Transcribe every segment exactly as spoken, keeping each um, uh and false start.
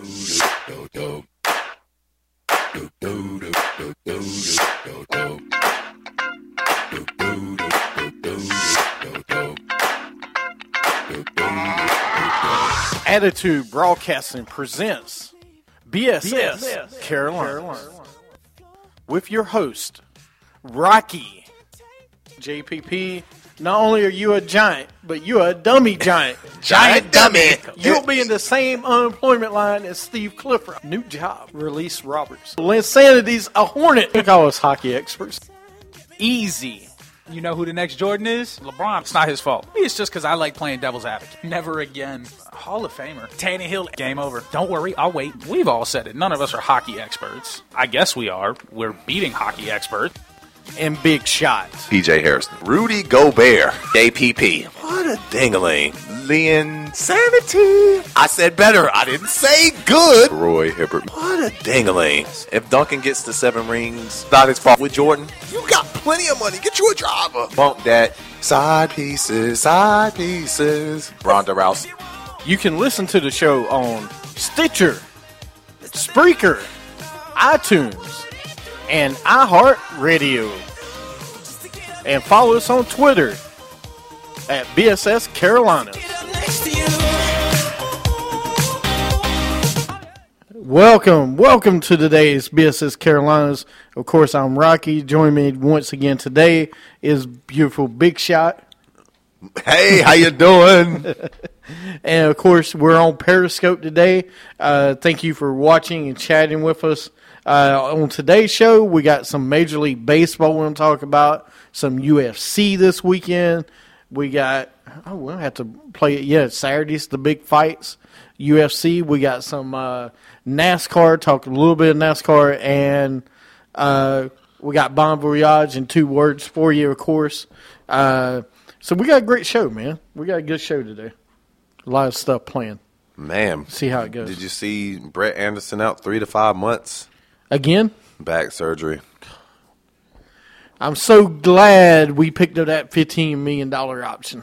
Attitude Broadcasting presents B S S, B S S Carolina. Carolina with your host, Rocky. J P P, not only are you a giant, but you're a dummy giant. Giant dummy. You'll be in the same unemployment line as Steve Clifford. New job, Release Roberts. Linsanity's a hornet. They call us hockey experts. Easy. You know who the next Jordan is? LeBron. It's not his fault. It's just because I like playing devil's advocate. Never again. Hall of Famer. Tannehill. Game over. Don't worry, I'll wait. We've all said it. None of us are hockey experts. I guess we are. We're beating hockey experts. And big shots. P J Harrison. Rudy Gobert. J P P. What a dingling. Linsanity. I said better. I didn't say good. Roy Hibbert. What a dingling. If Duncan gets the seven rings, not his fault. With Jordan, you got plenty of money. Get you a driver. Bump that. Side pieces, side pieces. Ronda Rousey. You can listen to the show on Stitcher, Spreaker, iTunes, and iHeartRadio. And follow us on Twitter at B S S Carolina. Welcome, welcome to today's B S S Carolinas. Of course, I'm Rocky. Join me once again today is beautiful Big Shot. Hey, how you doing? And, of course, we're on Periscope today. Uh, thank you for watching and chatting with us. Uh, on today's show, we got some Major League Baseball we're going to talk about, some U F C this weekend. We got, oh, we'll have to play it. Yeah, Saturday's the big fights. U F C, we got some uh, NASCAR, talk a little bit of NASCAR, and uh, we got Bon Voyage in two words for you, of course. Uh, so we got a great show, man. We got a good show today. A lot of stuff planned. Man. See how it goes. Did you see Brett Anderson out three to five months? Again? Back surgery. I'm so glad we picked up that fifteen million dollars option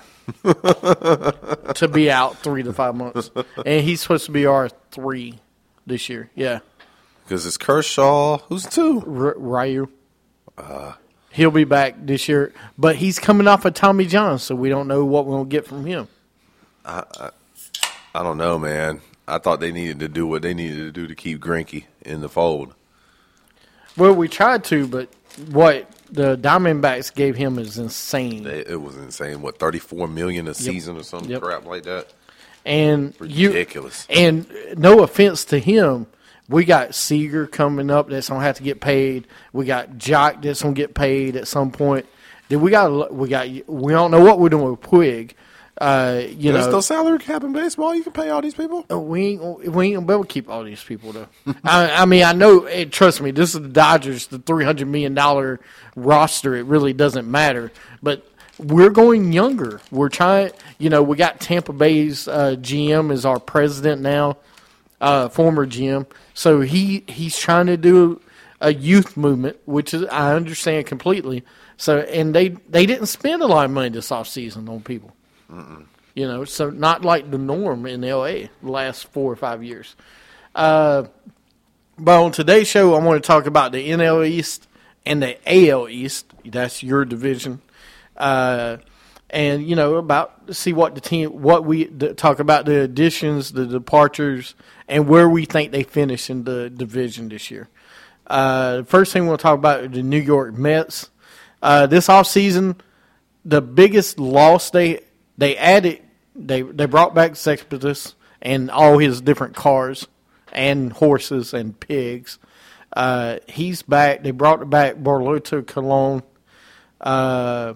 to be out three to five months. And he's supposed to be our three this year. Yeah. Because it's Kershaw. Who's two? R- Ryu. Uh, He'll be back this year. But he's coming off of Tommy John, so we don't know what we're going to get from him. I, I I don't know, man. I thought they needed to do what they needed to do to keep Greinke in the fold. Well, we tried to, but what the Diamondbacks gave him is insane. It, it was insane. What, thirty-four million dollars a Yep. season or some Yep. crap like that? And ridiculous. You, and no offense to him, we got Seager coming up that's gonna have to get paid. We got Jock that's gonna get paid at some point. Then we got we got we don't know what we're doing with Puig. Uh, you There's know, no salary cap in baseball. You can pay all these people. we ain't we ain't gonna be able to keep all these people though. I, I mean, I know. Hey, trust me, this is the Dodgers, the three hundred million dollar roster. It really doesn't matter, but we're going younger. We're trying. You know, we got Tampa Bay's uh, G M as our president now, uh, former G M. So he he's trying to do a youth movement, which is I understand completely. So and they they didn't spend a lot of money this offseason on people. Mm-mm. You know, so not like the norm in L A the last four or five years. Uh, but on today's show, I want to talk about the N L East and the A L East. That's your division. Uh, and, you know, about see what the team, what we the, talk about the additions, the departures, and where we think they finish in the division this year. Uh, the first thing we'll talk about is the New York Mets. Uh, this offseason, the biggest loss they They added, they they brought back Cespedes and all his different cars and horses and pigs. Uh, he's back. They brought back Bartolo Colon. Uh,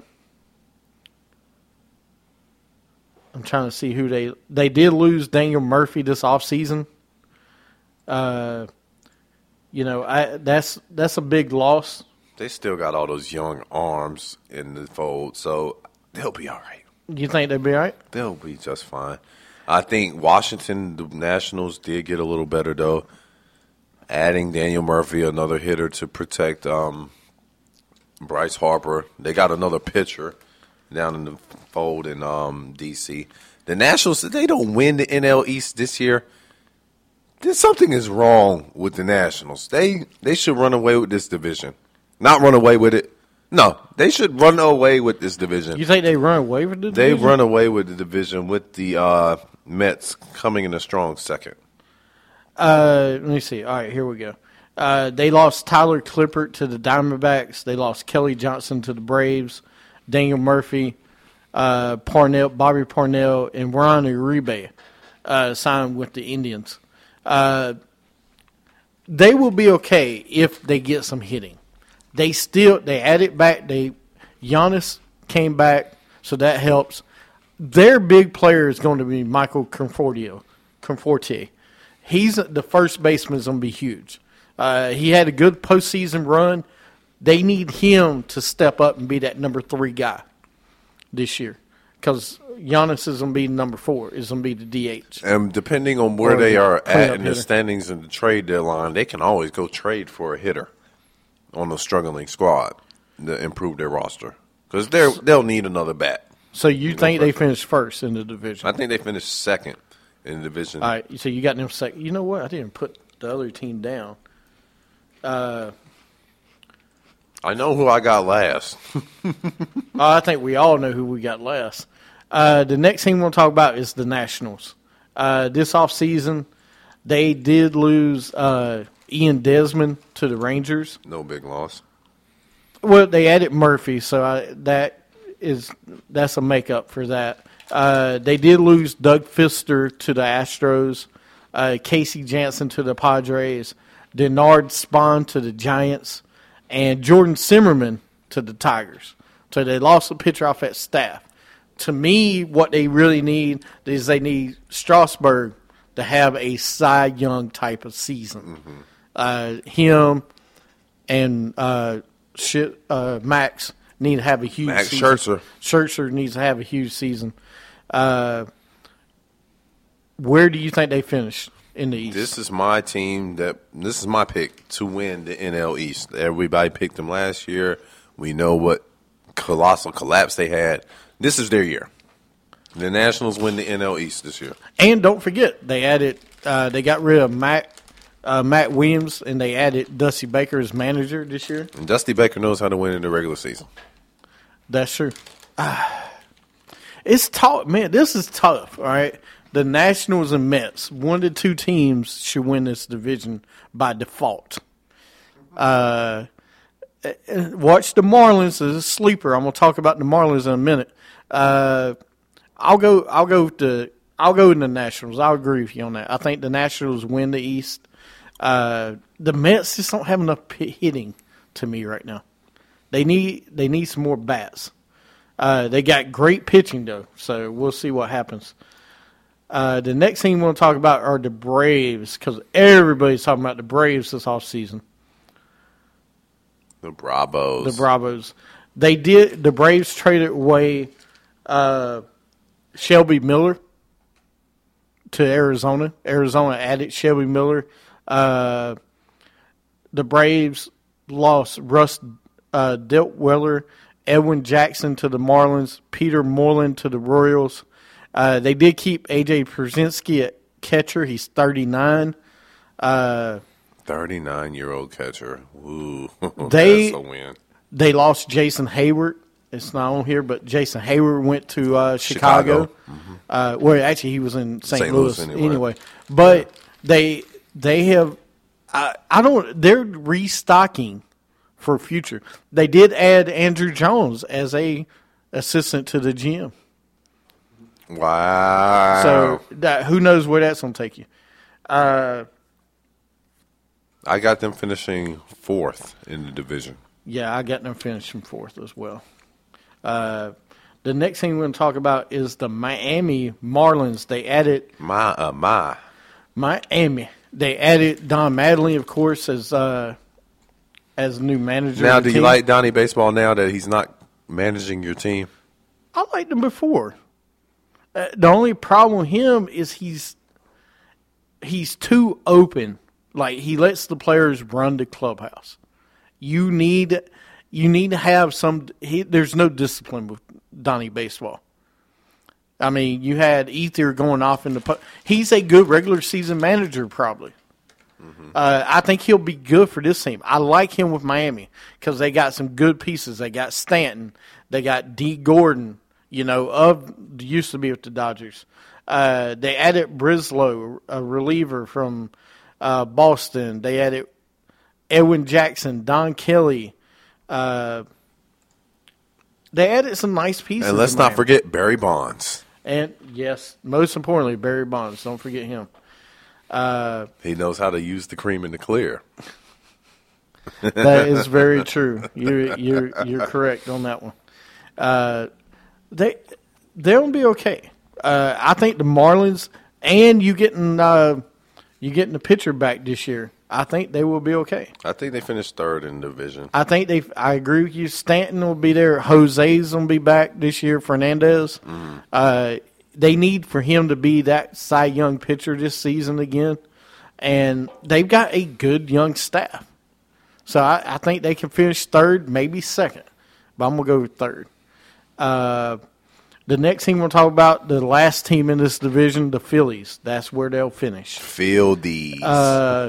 I'm trying to see who they they did lose Daniel Murphy this offseason. Uh, you know, I, that's that's a big loss. They still got all those young arms in the fold, so they'll be all right. You think they'll be all right? They'll be just fine. I think Washington, the Nationals, did get a little better, though. Adding Daniel Murphy, another hitter to protect um, Bryce Harper. They got another pitcher down in the fold in um, D C. The Nationals, they don't win the N L East this year. There's something is wrong with the Nationals. They they should run away with this division. Not run away with it. No, they should run away with this division. You think they run away with the They division? run away with the division with the uh, Mets coming in a strong second. Uh, let me see. All right, here we go. Uh, they lost Tyler Clippert to the Diamondbacks. They lost Kelly Johnson to the Braves. Daniel Murphy, uh, Parnell, Bobby Parnell, and Ron Uribe uh, signed with the Indians. Uh, they will be okay if they get some hitting. They still they added back. They Giannis came back, so that helps. Their big player is going to be Michael Conforto. Conforti. He's the first baseman is going to be huge. Uh, he had a good postseason run. They need him to step up and be that number three guy this year because Giannis is going to be number four. Is going to be the D H. And depending on where Or they the are cleanup at in the hitter. standings in the trade deadline, they can always go trade for a hitter on a struggling squad to improve their roster because they they'll need another bat. So you think they finished first in the division? I think they finished second in the division. All right. So you got them second. You know what? I didn't put the other team down. Uh, I know who I got last. oh, I think we all know who we got last. Uh, the next thing we'll talk about is the Nationals. Uh, this offseason, they did lose uh, Ian Desmond to the Rangers. No big loss. Well, they added Murphy, so I, that is that's a makeup for that. Uh, they did lose Doug Fister to the Astros, uh, Casey Jansen to the Padres, Denard Spahn to the Giants, and Jordan Zimmerman to the Tigers. So they lost a pitcher off that staff. To me, what they really need is they need Strasburg to have a Cy Young type of season. Mm-hmm. Uh, him and uh, shit, uh, Max need to have a huge Max season. Scherzer. Scherzer needs to have a huge season. Uh, where do you think they finish in the East? This is my team that this is my pick to win the N L East. Everybody picked them last year. We know what colossal collapse they had. This is their year. The Nationals win the N L East this year. And don't forget, they added, uh, they got rid of Matt, uh, Matt Williams, and they added Dusty Baker as manager this year. And Dusty Baker knows how to win in the regular season. That's true. Ah, it's tough, man. This is tough. All right, the Nationals and Mets, one of the two teams should win this division by default. Uh, watch the Marlins as a sleeper. I'm gonna talk about the Marlins in a minute. Uh, I'll go. I'll go to. I'll go in the Nationals. I'll agree with you on that. I think the Nationals win the East. Uh, the Mets just don't have enough p- hitting to me right now. They need. They need some more bats. Uh, they got great pitching though, so we'll see what happens. Uh, the next thing we want to talk about are the Braves because everybody's talking about the Braves this offseason. The Bravos. The Bravos. They did. The Braves traded away uh, Shelby Miller to Arizona. Arizona added Shelby Miller. Uh, the Braves lost Russ uh, Deltweller, Edwin Jackson to the Marlins, Peter Moreland to the Royals. Uh, they did keep A J Pierzynski at catcher. He's thirty-nine. Uh, thirty-nine-year-old catcher. Ooh, They- that's a win. They lost Jason Hayward. It's not on here, but Jason Hayward went to uh, Chicago. Chicago. Uh, well, actually, he was in Saint Saint Louis, Louis anyway. anyway. But they they have. I, I don't. They're restocking for future. They did add Andrew Jones as a assistant to the G M. Wow. So that, who knows where that's going to take you? Uh, I got them finishing fourth in the division. Yeah, I got them finishing fourth as well. Uh, the next thing we're going to talk about is the Miami Marlins. They added My, uh, my. Miami. They added Don Mattingly, of course, as uh, as new manager. Now, of the do you team. like Donnie Baseball now that he's not managing your team? I liked him before. Uh, the only problem with him is he's he's too open. Like he lets the players run the clubhouse. You need you need to have some. He, there's no discipline with Donnie Baseball. I mean, you had Ether going off in the po- – he's a good regular season manager probably. Mm-hmm. Uh, I think he'll be good for this team. I like him with Miami because they got some good pieces. They got Stanton. They got D. Gordon, you know, of used to be with the Dodgers. Uh, they added Brislow, a reliever from uh, Boston. They added Edwin Jackson, Don Kelly. Uh, they added some nice pieces. And let's not forget Barry Bonds. And, yes, most importantly, Barry Bonds. Don't forget him. Uh, he knows how to use the cream in the clear. That is very true. You're you're you're correct on that one. Uh, they they'll be okay. Uh, I think the Marlins and you getting uh, you getting the pitcher back this year. I think they will be okay. I think they finished third in the division. I think they. I agree with you. Stanton will be there. Jose's gonna be back this year. Fernandez. Mm. Uh, they need for him to be that Cy Young pitcher this season again, and they've got a good young staff. So I, I think they can finish third, maybe second, but I'm gonna go with third. Uh, the next team we'll talk about, the last team in this division, the Phillies. That's where they'll finish. Phillies. Uh,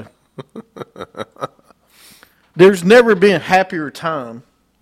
there's never been a happier time.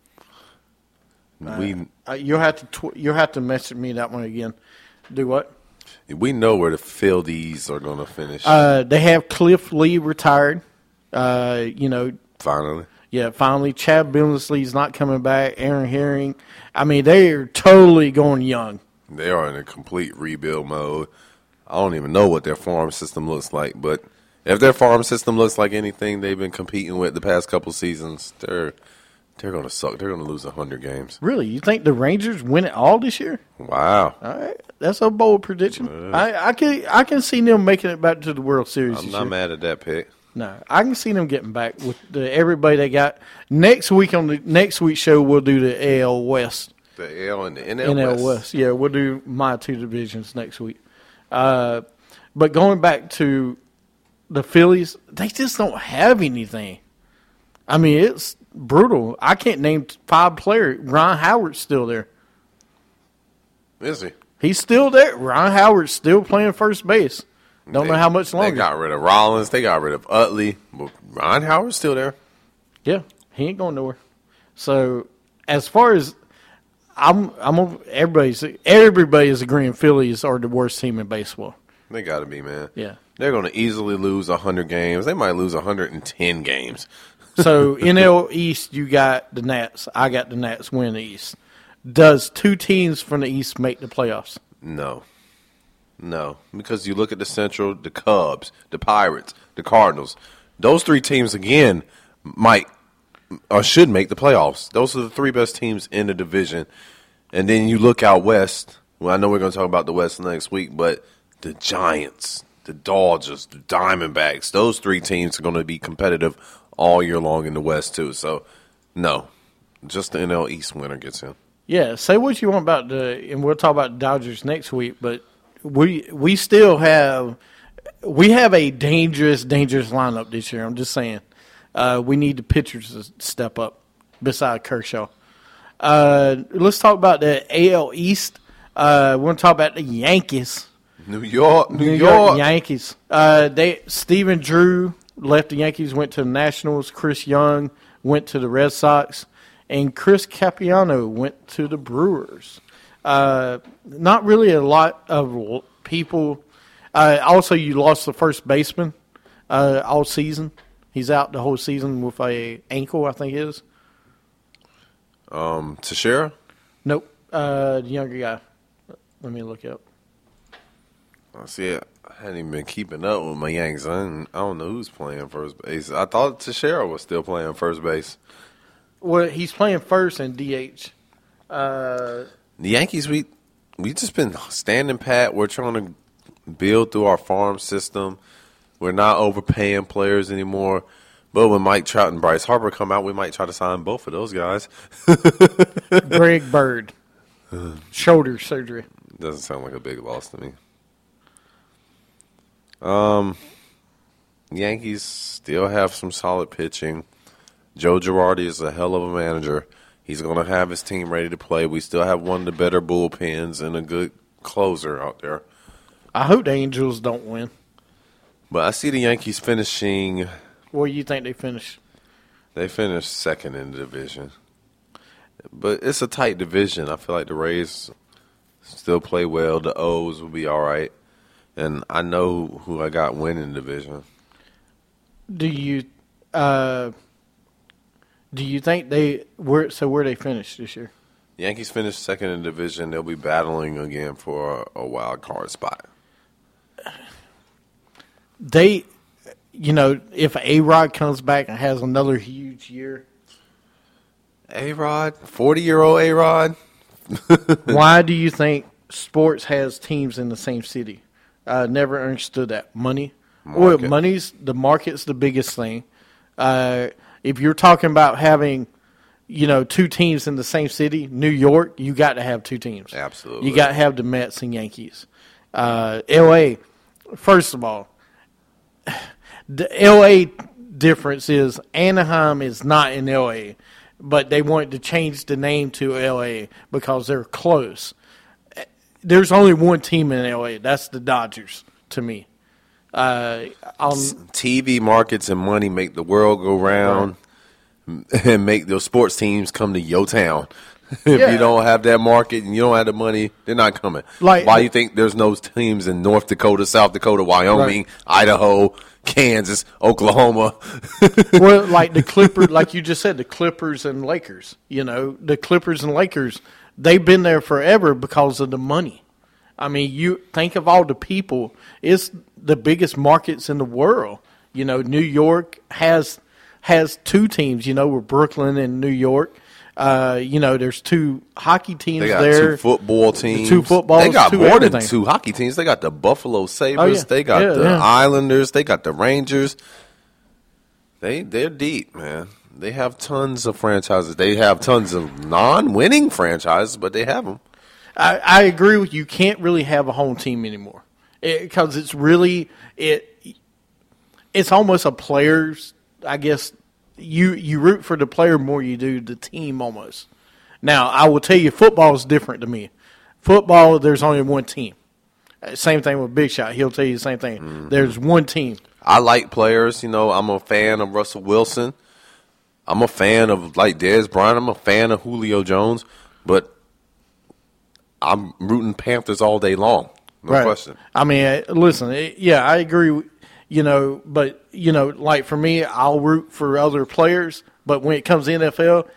We uh, you'll have to tw- you'll have to message me that one again. Do what? We know where the Phillies are going to finish. Uh, they have Cliff Lee retired. Uh, you know, finally. Yeah, finally. Chad Billingsley's not coming back. Aaron Herring. I mean, they are totally going young. They are in a complete rebuild mode. I don't even know what their farm system looks like, but if their farm system looks like anything they've been competing with the past couple seasons, they're they're going to suck. They're going to lose one hundred games. Really? You think the Rangers win it all this year? Wow. All right. That's a bold prediction. I, I can I can see them making it back to the World Series. I'm this not year. mad at that pick. No, I can see them getting back with the, everybody they got. Next week on the next week's show, we'll do the A L West. The A L and the N L, N L West. West. Yeah, we'll do my two divisions next week. Uh, but going back to the Phillies, they just don't have anything. I mean, it's brutal. I can't name five players. Ron Howard's still there. Is he? He's still there. Ron Howard's still playing first base. Don't they, know how much longer. They got rid of Rollins. They got rid of Utley. But Ron Howard's still there. Yeah, he ain't going nowhere. So as far as I'm, I'm everybody's everybody is agreeing Phillies are the worst team in baseball. They got to be, man. Yeah, they're going to easily lose one hundred games. They might lose one hundred ten games. So N L East, you got the Nats. I got the Nats win the East. Does two teams from the East make the playoffs? No. No, because you look at the Central, the Cubs, the Pirates, the Cardinals. Those three teams, again, might or should make the playoffs. Those are the three best teams in the division. And then you look out west. Well, I know we're going to talk about the West next week, but the Giants, the Dodgers, the Diamondbacks, those three teams are going to be competitive all year long in the West, too. So, no, just the N L East winner gets in. Yeah, say what you want about the – and we'll talk about the Dodgers next week, but – We we still have we have a dangerous dangerous lineup this year. I'm just saying, uh, we need the pitchers to step up. Beside Kershaw, uh, let's talk about the A L East. Uh, we're going to talk about the Yankees. New York, New, New York. York Yankees. Uh, they Stephen Drew left the Yankees, went to the Nationals. Chris Young went to the Red Sox, and Chris Capuano went to the Brewers. Uh, not really a lot of people. Uh, also, you lost the first baseman uh, all season. He's out the whole season with a ankle, I think it is. Um, Teixeira? Nope. Uh, the younger guy. Let me look up. I see it. I hadn't even been keeping up with my Yanks. I, didn't, I don't know who's playing first base. I thought Teixeira was still playing first base. Well, he's playing first in D H. Uh, the Yankees, we we just been standing pat. We're trying to build through our farm system. We're not overpaying players anymore. But when Mike Trout and Bryce Harper come out, we might try to sign both of those guys. Greg Bird. Shoulder surgery. Doesn't sound like a big loss to me. Um, Yankees still have some solid pitching. Joe Girardi is a hell of a manager. He's going to have his team ready to play. We still have one of the better bullpens and a good closer out there. I hope the Angels don't win. But I see the Yankees finishing. Where do you think they finish? They finished second in the division. But it's a tight division. I feel like the Rays still play well. The O's will be all right. And I know who I got winning the division. Do you uh, do you think they where so where they finished this year? Yankees finished second in the division. They'll be battling again for a, a wild card spot. They, you know, if A-Rod comes back and has another huge year. A-Rod, forty-year-old A-Rod. Why do you think sports has teams in the same city? I never understood that. Money. Well, Market. money's the market's the biggest thing. Uh, if you're talking about having, you know, two teams in the same city, New York, you got to have two teams. Absolutely. You got to have the Mets and Yankees. Uh, L A, first of all, the L A difference is Anaheim is not in L A, but they wanted to change the name to L A because they're close. There's only one team in L A. That's the Dodgers, to me. Uh, on, T V markets and money make the world go round and make those sports teams come to your town. If Yeah. you don't have that market and you don't have the money, they're not coming. Like- Why you think there's no teams in North Dakota, South Dakota, Wyoming, Right. Idaho, Kansas, Oklahoma? well, like the Clippers, like you just said, the Clippers and Lakers. You know, the Clippers and Lakers, they've been there forever because of the money. I mean, you think of all the people. It's the biggest markets in the world. You know, New York has has two teams. You know, with Brooklyn and New York. Uh, you know, there's two hockey teams They got there. two football teams. two footballs, They got two more everything. than two hockey teams. They got the Buffalo Sabres. Oh, yeah. They got Yeah, the yeah. Islanders. They got the Rangers. They they're deep, man. They have tons of franchises. They have tons of non-winning franchises, but they have them. I, I agree with you. You can't really have a home team anymore because it, it's really it. It's almost a player's. I guess you you root for the player more you do the team almost. Now I will tell you, football is different to me. Football, there's only one team. Same thing with Big Shot. He'll tell you the same thing. Mm-hmm. There's one team. I like players. You know, I'm a fan of Russell Wilson. I'm a fan of like Dez Bryant. I'm a fan of Julio Jones, but I'm rooting Panthers all day long. No right. question. I mean, listen, yeah, I agree, you know, but, you know, like for me, I'll root for other players, but when it comes to N F L,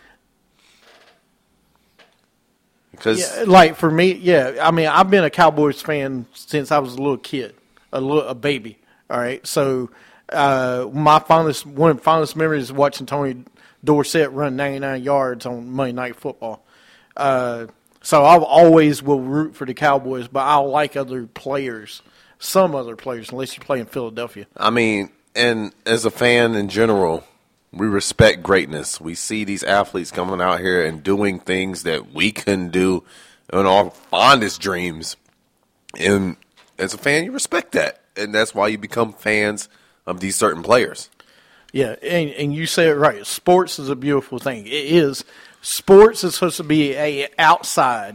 because yeah, like for me, yeah, I mean, I've been a Cowboys fan since I was a little kid, a little, a baby, all right? So uh, my fondest, one of the fondest memories is watching Tony Dorsett run ninety-nine yards on Monday Night Football. Uh So I always will root for the Cowboys, but I'll like other players, some other players, unless you play in Philadelphia. I mean, and as a fan in general, we respect greatness. We see these athletes coming out here and doing things that we couldn't do in our fondest dreams. And as a fan, you respect that. And that's why you become fans of these certain players. Yeah, and, and you say it right. Sports is a beautiful thing. It is. Sports is supposed to be a outside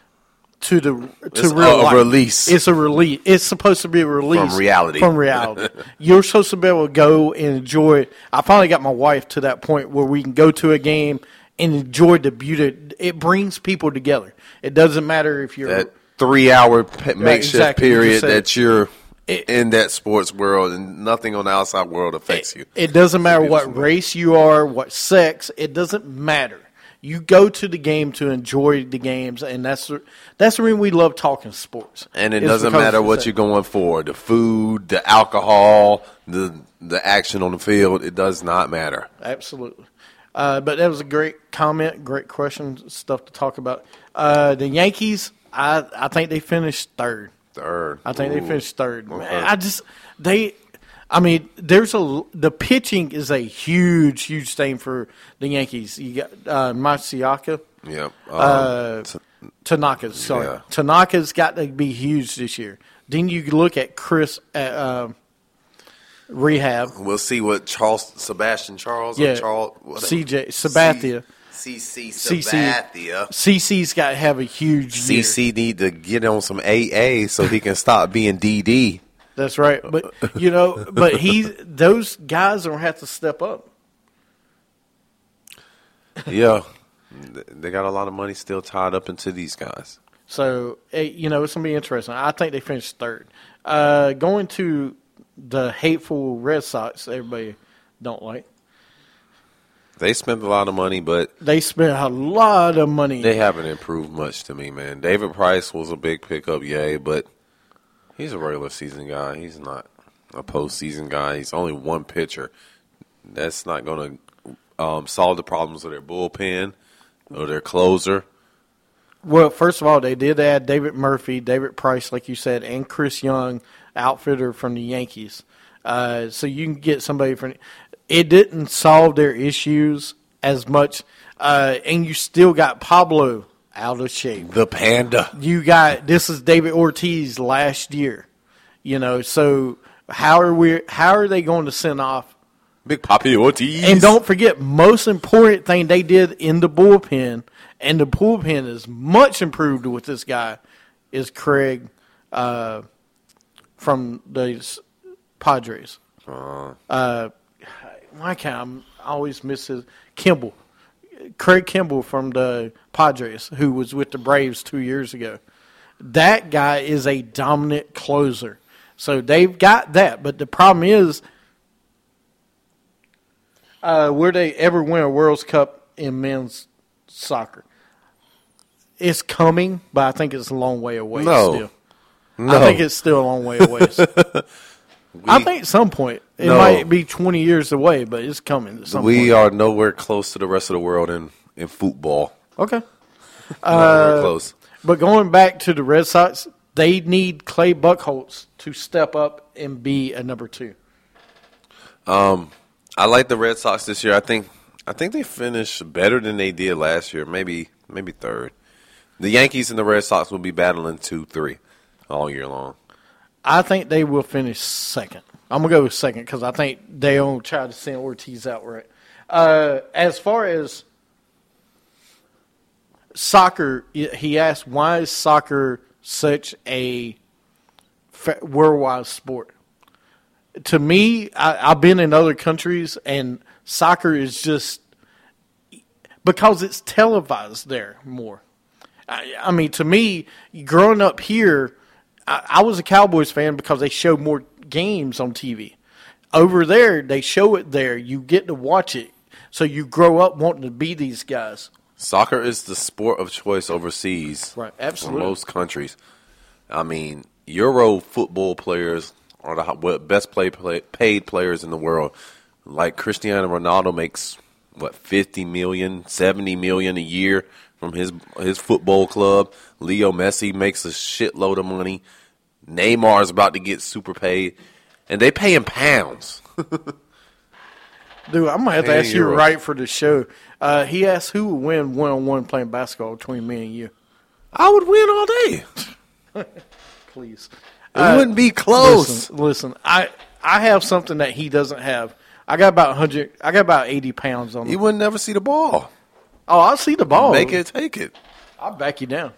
to the to It's real a life. release. It's a release. It's supposed to be a release From reality. From reality, you're supposed to be able to go and enjoy it. I finally got my wife to that point where we can go to a game and enjoy the beauty. It brings people together. It doesn't matter if you're That three-hour pe- makeshift exactly. You period just said that you're it- in that sports world and nothing on the outside world affects you. It doesn't matter what beautiful. race you are, what sex. It doesn't matter. You go to the game to enjoy the games, and that's the, that's the reason we love talking sports. And it It's doesn't because matter of what sex. you're going for, the food, the alcohol, the the action on the field, it does not matter. Absolutely. Uh, but that was a great comment, great question, stuff to talk about. Uh, the Yankees, I, I think they finished third. Third. I think Ooh. they finished third. Okay. Man, I just they, I mean, there's a the pitching is a huge, huge thing for the Yankees. You got uh, Matsuyama, Yep. Um, uh, t- Tanaka. Sorry, Yeah. Tanaka's got to be huge this year. Then you look at Chris at uh, rehab. we'll see what Charles Sebastian Charles Yeah, or Charles what- C J Sabathia. C- C C C C Sabathia. C C's got to have a huge C year. C need to get on some A A so he can stop being D D. That's right. But, you know, but he, those guys don't have to step up. Yeah. They got a lot of money still tied up into these guys. So, it, you know, it's going to be interesting. I think they finished third. Uh, going to the hateful Red Sox, everybody don't like. They spent a lot of money, but They spent a lot of money. they haven't improved much to me, man. David Price was a big pickup, yay, but he's a regular season guy. He's not a postseason guy. He's only one pitcher. That's not going to um, solve the problems of their bullpen or their closer. Well, first of all, they did add David Murphy, David Price, like you said, and Chris Young, outfitter from the Yankees. Uh, so you can get somebody from – it didn't solve their issues as much. Uh, and you still got Pablo out of shape. The Panda. You got – this is David Ortiz last year. You know, so how are we? How are they going to send off? Big Papi Ortiz. And don't forget, most important thing they did in the bullpen – and the bullpen is much improved with this guy, is Craig uh, from the Padres. Uh, Uh, why can't I always miss his Kimball? Craig Kimball from the Padres, who was with the Braves two years ago. That guy is a dominant closer. So they've got that. But the problem is, uh, will they ever win a World Cup in men's soccer? It's coming, but I think it's a long way away No. still. no. I think it's still a long way away. we, I think at some point, it No. might be twenty years away, but it's coming at some we point. are nowhere close to the rest of the world in, in football. Okay. Nowhere Uh, close. But going back to the Red Sox, they need Clay Buchholz to step up and be a number two. Um, I like the Red Sox this year. I think I think they finished better than they did last year. Maybe maybe third. The Yankees and the Red Sox will be battling two, three all year long. I think they will finish second. I'm going to go with second because I think they'll try to send Ortiz outright. Uh, as far as soccer, he asked, why is soccer such a worldwide sport? To me, I, I've been in other countries, and soccer is just because it's televised there more. I, I mean, to me, growing up here, I, I was a Cowboys fan because they show more games on T V. Over there, they show it there. You get to watch it, so you grow up wanting to be these guys. Soccer is the sport of choice overseas. Right, absolutely. For most countries. I mean, Euro football players are the best play, play, paid players in the world. Like Cristiano Ronaldo makes, what, fifty million dollars, seventy million dollars a year from his his football club. Leo Messi makes a shitload of money. Neymar is about to get super paid. And they pay in pounds. Dude, I'm going to have to Hey, ask you you're right for the show. Uh, he asked who would win one-on-one playing basketball between me and you. I would win all day. Please. It Uh, wouldn't be close. Listen, listen, I I have something that he doesn't have. I got about one hundred. I got about eighty pounds on me. You would never see the ball. Oh, I'll see the ball. Make it, take it. I'll back you down.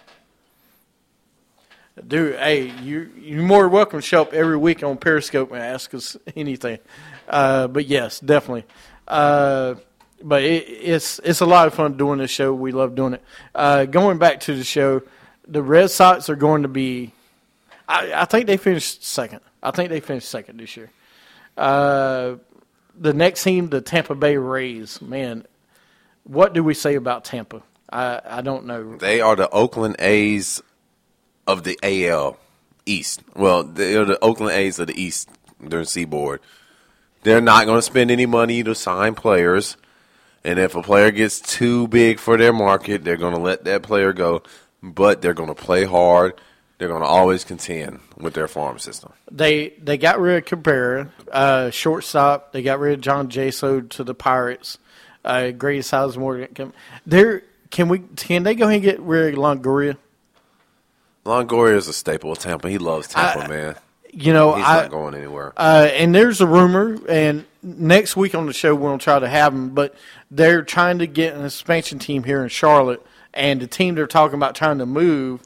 Dude, hey, you, you're more welcome to show up every week on Periscope and ask us anything. Uh, but, yes, definitely. Uh, but it, it's it's a lot of fun doing this show. We love doing it. Uh, going back to the show, the Red Sox are going to be I, – I think they finished second. I think they finished second this year. Uh, the next team, the Tampa Bay Rays, man, what do we say about Tampa? I, I don't know. They are the Oakland A's of the A L East. Well, they are the Oakland A's of the East, their seaboard. They're not going to spend any money to sign players. And if a player gets too big for their market, they're going to let that player go. But they're going to play hard. They're going to always contend with their farm system. They they got rid of Cabrera, uh, shortstop. They got rid of John Jaso to the Pirates. Uh, Grady Sizemore. They're can we can they go ahead and get rid of Longoria? Longoria is a staple of Tampa. He loves Tampa, I- man. You know, He's I not going anywhere. uh, and there's a rumor, and next week on the show we're going to try to have them, but they're trying to get an expansion team here in Charlotte, and the team they're talking about trying to move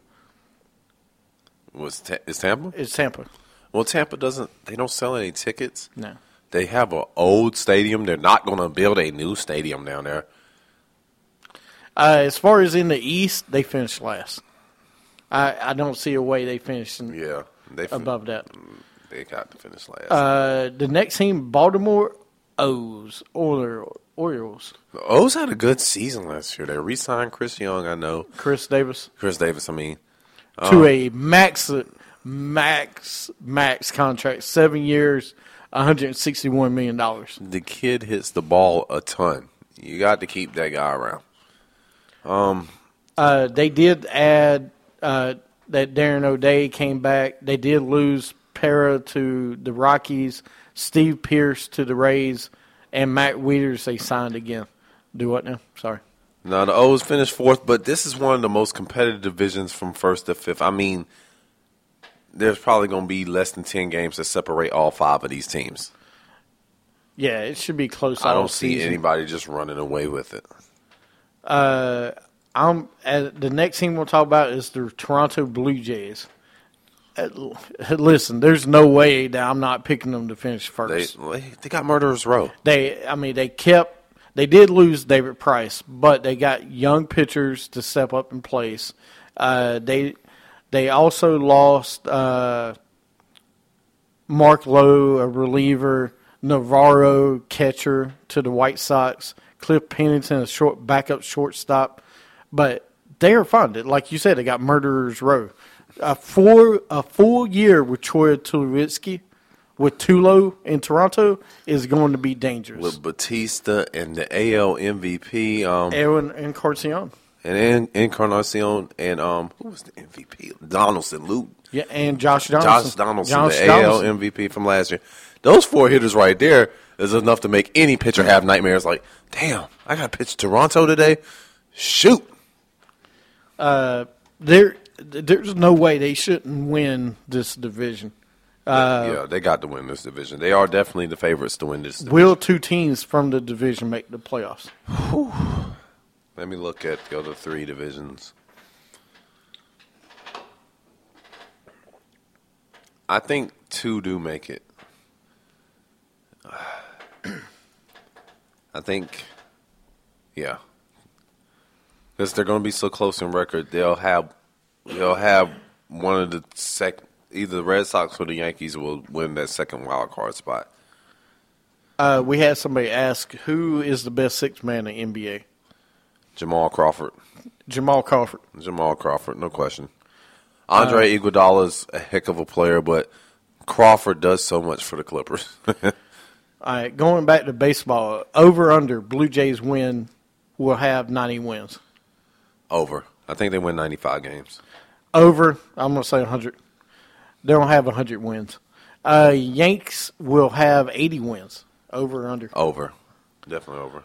Was Ta- is Tampa? is Tampa. Well, Tampa doesn't. They don't sell any tickets. No. They have an old stadium. They're not going to build a new stadium down there. Uh, as far as in the East, they finished last. I, I don't see a way they finish in, Yeah, they fin- above that. They got to finish last. Uh, the next team, Baltimore O's, or Orioles. the O's had a good season last year. They re-signed Chris Young. I know Chris Davis. Chris Davis. I mean, To a max, max, max contract. Seven years, one hundred sixty-one million dollars. the kid hits the ball a ton. You got to keep that guy around. Uh, they did add uh, that Darren O'Day came back. They did lose Para to the Rockies, Steve Pierce to the Rays, and Matt Wieters they signed again. Do what now? Sorry. Now, the O's finished fourth, but this is one of the most competitive divisions from first to fifth. I mean, there's probably going to be less than ten games that separate all five of these teams. Yeah, it should be close. I all don't see season. anybody just running away with it. Uh, I'm uh, the next team we'll talk about is the Toronto Blue Jays. Uh, listen, there's no way that I'm not picking them to finish They first. they got Murderers Row. They, I mean, they kept. They did lose David Price, but they got young pitchers to step up in place. Uh, they they also lost uh, Mark Lowe, a reliever, Navarro, catcher, to the White Sox, Cliff Pennington, a short backup shortstop. But they are fun. Like you said, they got Murderers Row. A four a full year with Troy Tulowitzki, with Tulo in Toronto, is going to be dangerous. With Batista and the A L M V P, um, Aaron Encarnacion. and in, Encarnacion, and um, who was the M V P? Donaldson, Luke. Yeah, and Josh Donaldson. Josh Donaldson, Josh the A L Donaldson. M V P from last year. Those four hitters right there is enough to make any pitcher have nightmares. Like, damn, I got to pitch Toronto today. Shoot. Uh, there, there's no way they shouldn't win this division. Uh, yeah, they got to win this division. They are definitely the favorites to win this division. Will two teams from the division make the playoffs? Let me look at the other three divisions. I think two do make it. I think, yeah, because they're going to be so close in record. They'll have, they'll have one of the sec. Either the Red Sox or the Yankees will win that second wild card spot. Uh, we had somebody ask, who is the best sixth man in the N B A? Jamal Crawford. Jamal Crawford. Jamal Crawford, no question. Andre uh, Iguodala's a heck of a player, but Crawford does so much for the Clippers. All right, going back to baseball, over under Blue Jays win will have ninety wins. Over. I think they win ninety-five games. Over, I'm going to say one hundred. They don't have one hundred wins. Uh, Yanks will have eighty wins. Over or under? Over. Definitely over.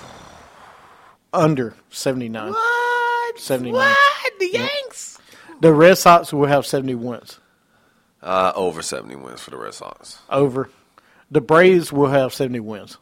Under seventy-nine. What? seventy-nine. What? The Yanks? The Red Sox will have seventy wins. Uh, over seventy wins for the Red Sox. Over. The Braves will have seventy wins.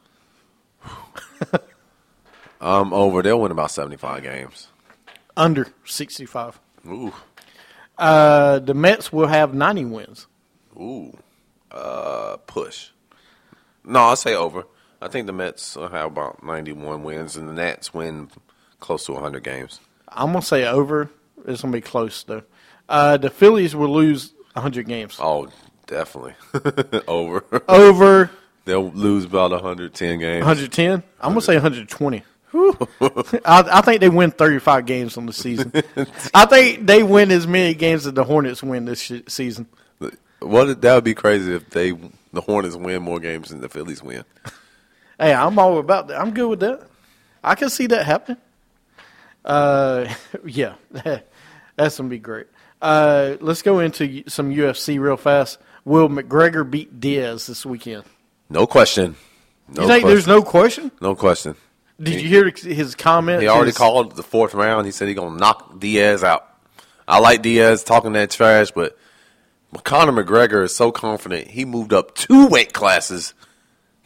Um, over. They'll win about seventy-five games. Under sixty-five. Ooh. Uh, the Mets will have ninety wins. Ooh. Uh, push. No, I'll say over. I think the Mets will have about ninety-one wins, and the Nats win close to one hundred games. I'm going to say over. It's going to be close, though. Uh, the Phillies will lose one hundred games. Oh, definitely. over. Over They'll lose about one hundred ten games. one hundred ten. I'm going to say one hundred twenty. I, I think they win thirty-five games on the season. I think they win as many games as the Hornets win this sh- season. What that would be crazy if they the Hornets win more games than the Phillies win. Hey, I'm all about that. I'm good with that. I can see that happening. Uh, yeah, that's gonna be great. Uh, let's go into some U F C real fast. Will McGregor beat Diaz this weekend? No question. No you think question. there's no question? No question. Did He- you hear his comment? He already His- called the fourth round. He said he's gonna knock Diaz out. I like Diaz talking that trash, but Conor McGregor is so confident. He moved up two weight classes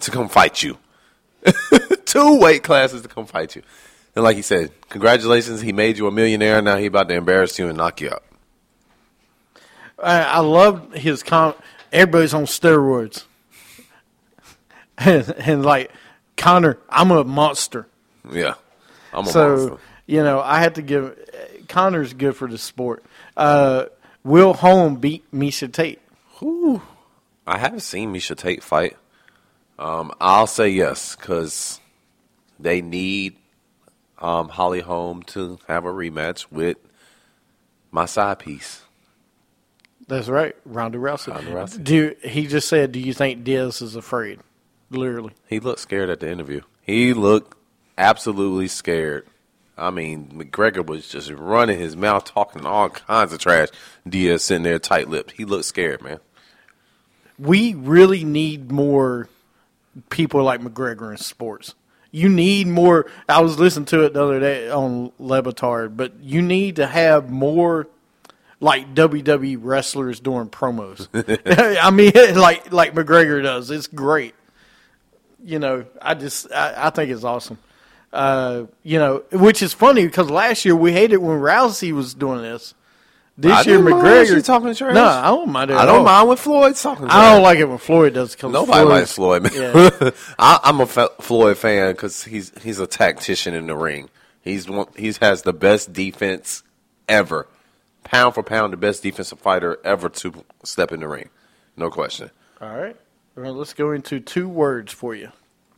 to come fight you. Two weight classes to come fight you. And like he said, congratulations, he made you a millionaire. Now he about to embarrass you and knock you out. I, I love his com. Everybody's on steroids, and, and like Conor, I'm a monster. Yeah, I'm a so monster. you know I had to give. Conor's good for the sport. Uh, Will Holm beat Misha Tate. Whew. I haven't seen Misha Tate fight. Um, I'll say yes because they need um, Holly Holm to have a rematch with my side piece. That's right, Ronda Rousey. Ronda Rousey. Do he just said? Do you think Diaz is afraid? Literally, He looked scared at the interview. He looked absolutely scared. I mean, McGregor was just running his mouth, talking all kinds of trash. Diaz sitting there tight-lipped. He looked scared, man. we really need more people like McGregor in sports. You need more. I was listening to it the other day on Levitard, but you need to have more like W W E wrestlers doing promos. I mean, like like McGregor does. It's great. You know, I just I, I think it's awesome. Uh, you know, which is funny because last year we hated when Rousey was doing this. This I year didn't mind McGregor she talking trash. No, I don't mind it. I at don't all. mind when Floyd's talking trash. I don't like it when Floyd does. Cause Nobody likes Floyd, man. Yeah. I, I'm a F- Floyd fan because he's he's a tactician in the ring. He's one, he has the best defense ever, pound for pound, the best defensive fighter ever to step in the ring, no question. All right. Well, let's go into two words for you.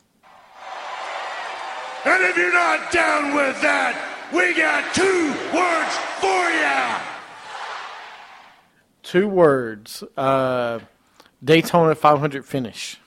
And if you're not down with that, we got two words for ya. Two words. Uh, Daytona five hundred finish.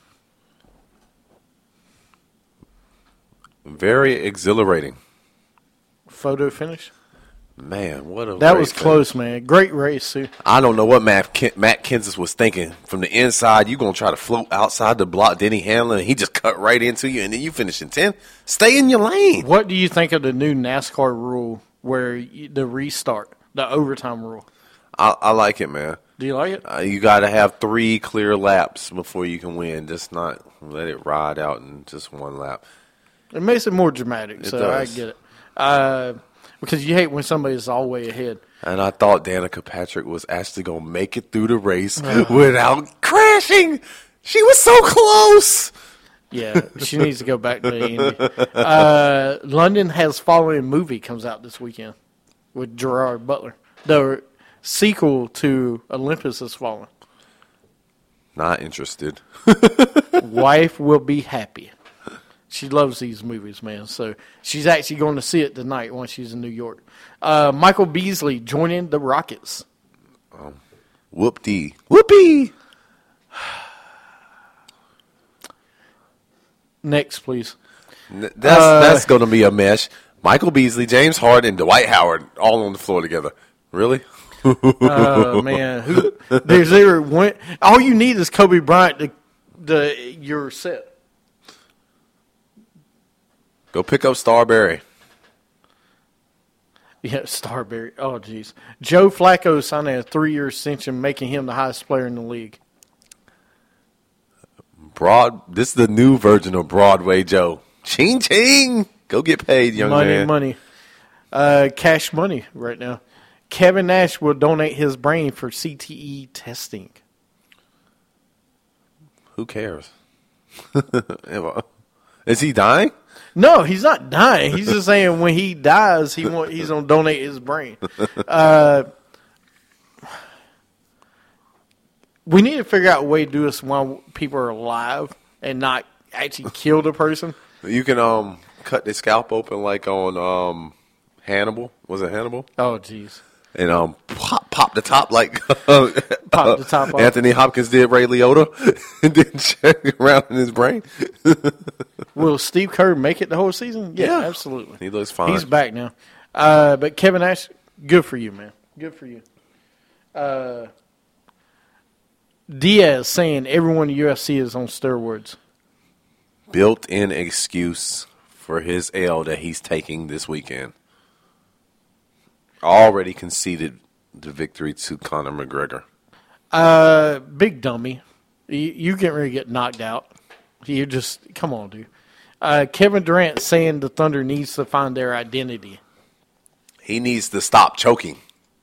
Very exhilarating, Photo finish. man. What a That great was finish. close, man. Great race, too. I don't know what Matt Ken- Matt Kenseth was thinking. From the inside, you gonna try to float outside the block Denny Hamlin, and he just cut right into you, and then you finish in tenth. Stay in your lane. What do you think of the new NASCAR rule where you, the restart, the overtime rule? I, I like it, man. Do you like it? Uh, you got to have three clear laps before you can win. Just not let it ride out in just one lap. It makes it more dramatic, It so does. I get it. Uh, because you hate when somebody's all the way ahead. And I thought Danica Patrick was actually going to make it through the race without crashing. She was so close. Yeah, she needs to go back to Indy. Uh, London Has Fallen movie comes out this weekend with Gerard Butler. The sequel to Olympus Has Fallen. Not interested. Wife will be happy. She loves these movies, man. So she's actually going to see it tonight when she's in New York. Uh, Michael Beasley joining the Rockets. Whoop-dee. Whoopee. Next, please. N- That's, that's going to be a mesh. Michael Beasley, James Harden, and Dwight Howard all on the floor together. Really? Oh, man. Who, there's either one, all you need is Kobe Bryant to the your set. Go pick up Starberry. Yeah, Starberry. Oh, jeez. Joe Flacco signed a three-year extension, making him the highest player in the league. Broad. This is the new version of Broadway Joe. Ching ching. Go get paid, young money, man. money. Uh, cash money right now. Kevin Nash will donate his brain for C T E testing. Who cares? Is he dying? No, he's not dying. He's just saying when he dies, he want, he's going to donate his brain. Uh, we need to figure out a way to do this while people are alive and not actually kill the person. You can um cut the scalp open like on um Hannibal. Was it Hannibal? Oh, jeez. And um pop pop the top like uh, Pop the top off. Anthony Hopkins did Ray Liotta, and then check around in his brain. Will Steve Kerr make it the whole season? Yeah, Yeah. absolutely. He looks fine. He's back now. Uh, but Kevin Nash, good for you, man. Good for you. Uh, Diaz saying everyone in the U F C is on steroids. Built-in excuse for his L that he's taking this weekend. Already conceded the victory to Conor McGregor. Uh, big dummy. You, you can't really get knocked out. You just come on, dude. Uh, Kevin Durant saying the Thunder needs to find their identity. He needs to stop choking.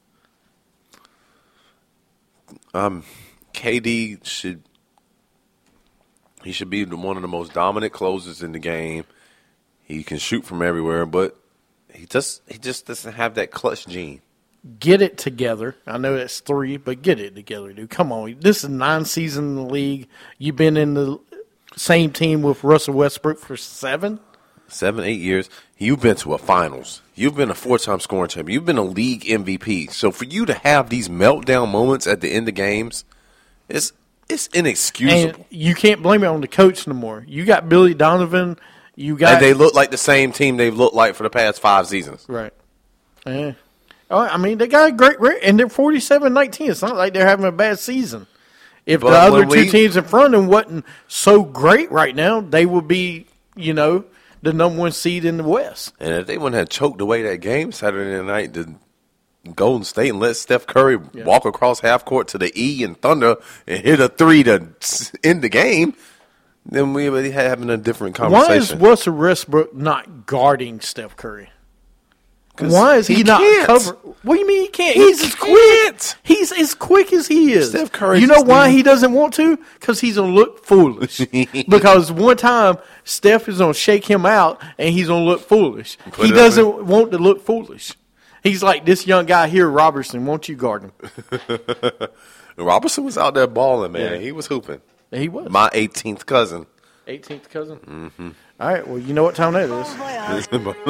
Um, K D should he should be one of the most dominant closers in the game. He can shoot from everywhere, but he just he just doesn't have that clutch gene. Get it together. I know that's three, but get it together, dude. Come on. This is nine seasons in the league. You've been in the same team with Russell Westbrook for seven? Seven, eight years. You've been to a finals. You've been a four-time scoring champion. You've been a league M V P. So for you to have these meltdown moments at the end of games, it's it's inexcusable. And you can't blame it on the coach no more. You got Billy Donovan. You got and they look like the same team they've looked like for the past five seasons. Right. Yeah. Oh, I mean, they got a great rate, and they're forty-seven nineteen. It's not like they're having a bad season. If But the other when two we- teams in front of them wasn't so great right now, they would be, you know, the number one seed in the West. And if they wouldn't have choked away that game Saturday night to Golden State and let Steph Curry Yeah. walk across half court to the E and Thunder and hit a three to end the game, then we would be having a different conversation. Why is Russell Westbrook not guarding Steph Curry? 'Cause Why is he, he not can't. cover? What do you mean he can't? He He's as quick. can't. He's as quick as he is. Steph Curry You know just why need- he doesn't want to? Because he's gonna look foolish. Because one time Steph is gonna shake him out and he's gonna look foolish. Put he it up doesn't want to look foolish. He's like this young guy here, Robertson. Won't you guard him? Robertson was out there balling, man. Yeah. He was hooping. He was My eighteenth cousin. eighteenth cousin. Mm-hmm. All right. Well, you know what time that is.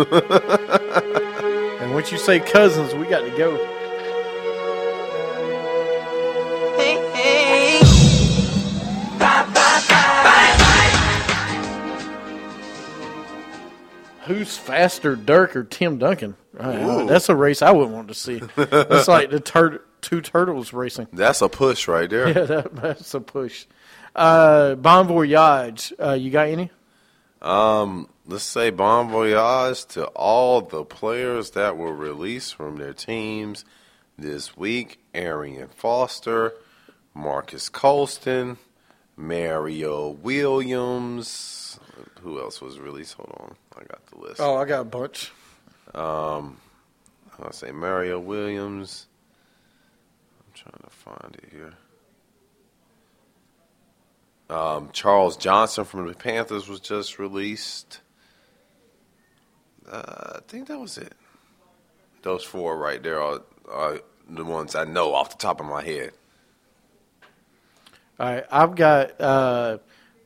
And once you say cousins, we got to go. Hey, hey. Bye, bye, Who's faster, Dirk or Tim Duncan? Right, that's a race I wouldn't want to see. It's like the tur- two turtles racing. That's a push right there. Yeah, that, that's a push. Uh, Bon Voyage, uh, you got any? Um, let's say bon voyage to all the players that were released from their teams this week. Arian Foster, Marcus Colston, Mario Williams. Who else was released? Hold on. I got the list. Oh, I got a bunch. Um, I'll say Mario Williams. I'm trying to find it here. Um, Charles Johnson from the Panthers was just released. Uh, I think that was it. Those four right there are, are the ones I know off the top of my head. All right, I've got uh,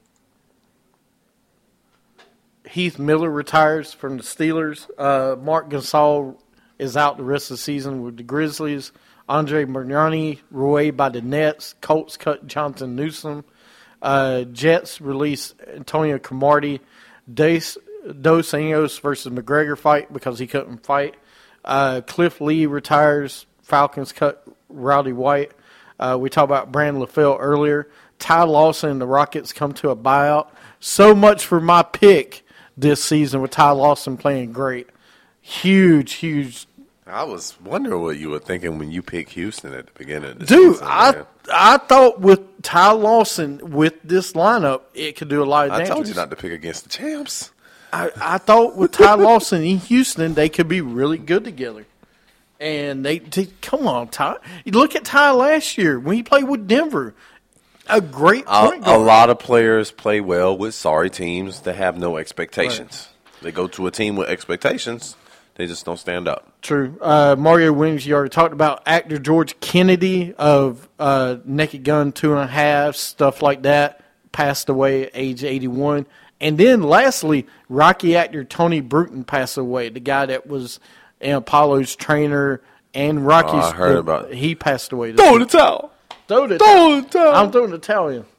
Heath Miller retires from the Steelers. Uh, Mark Gasol is out the rest of the season with the Grizzlies. Andre Mariani away by the Nets. Colts cut Jonathan Newsom. Uh, Jets release Antonio Cromartie. Dos Anjos versus McGregor fight because he couldn't fight. Uh, Cliff Lee retires. Falcons cut Rowdy White. Uh, we talked about Brandon LaFell earlier. Ty Lawson and the Rockets come to a buyout. So much for my pick this season with Ty Lawson playing great. Huge, huge. I was wondering what you were thinking when you picked Houston at the beginning of the Dude, season. I man. I thought with Ty Lawson, with this lineup, it could do a lot of I damage. told you not to pick against the champs. I, I thought with Ty Lawson in Houston, they could be really good together. And they, they come on, Ty. You look at Ty last year when he played with Denver. A great A, point a guard. lot of players play well with sorry teams that have no expectations. They go to a team with expectations, they just don't stand up. True. Uh, Mario Williams, you already talked about. Actor George Kennedy of uh, Naked Gun two and a half, stuff like that, passed away at age eighty-one. And then lastly, Rocky actor Tony Bruton passed away, the guy that was in Apollo's trainer and Rocky's. Oh, I heard about it. He passed away. this Throw week. the towel. Throw the Throw the towel. I'm throwing the towel in.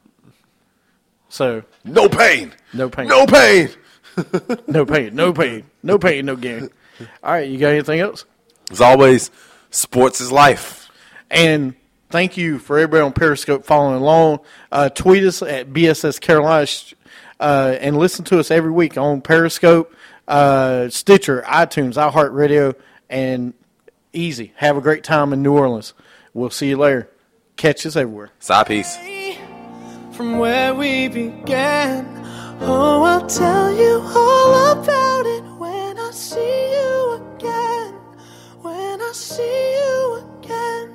So, No pain. no pain. No pain. No pain. No pain. No pain, no gain. All right, you got anything else? As always, sports is life. And thank you for everybody on Periscope following along. Uh, tweet us at B S S Carolina uh, and listen to us every week on Periscope, uh, Stitcher, iTunes, iHeartRadio, and Easy. Have a great time in New Orleans. We'll see you later. Catch us everywhere. Side piece. From where we began, tell you all about it when I see you again. When I see you again.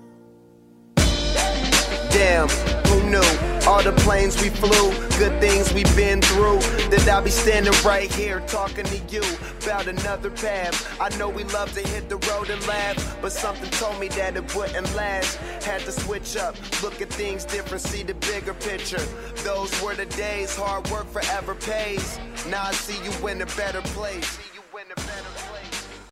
Damn, who knew? All the planes we flew, good things we've been through. That I'll be standing right here talking to you about another path. I know we love to hit the road and laugh, but something told me that it wouldn't last. Had to switch up, look at things different, see the bigger picture. Those were the days, hard work forever pays. Now I see you in a better place.